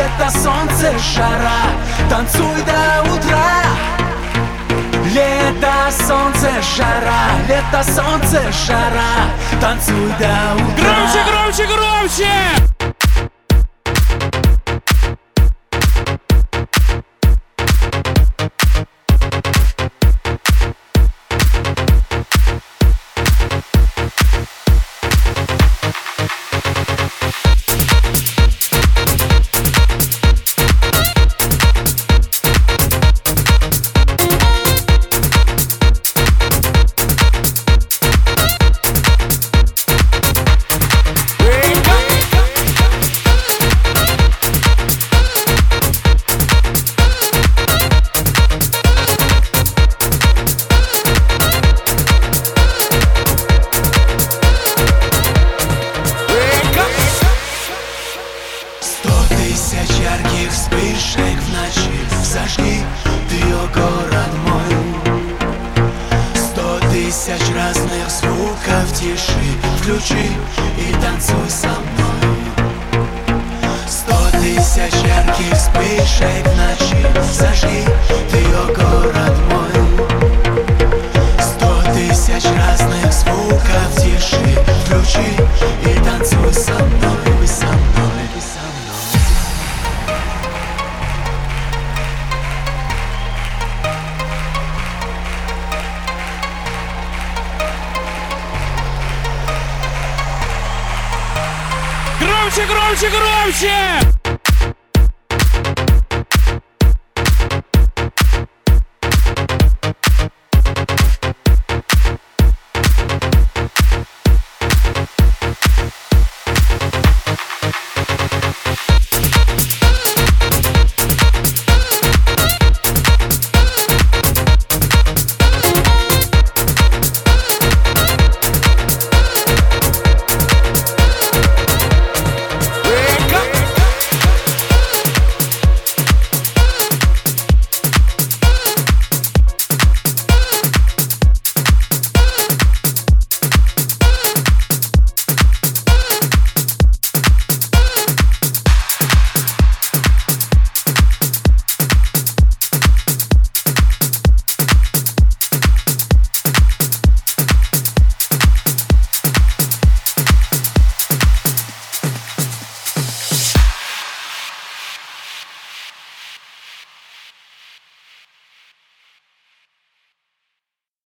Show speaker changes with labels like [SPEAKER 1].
[SPEAKER 1] лето, солнце, жара, танцуй до утра. Лето, солнце, жара, лето, солнце, жара, танцуй до утра.
[SPEAKER 2] Громче, громче, громче!
[SPEAKER 1] Тысяч ярких вспышек в ночи, зажги ты ее, город мой. 100 тысяч разных звуков тиши, включи и танцуй со мной. 100 тысяч ярких вспышек в ночи, зажги ты ее, город мой. 100 тысяч разных звуков тиши, включи и танцуй со мной, со мной, со мной.
[SPEAKER 2] Громче, громче, громче!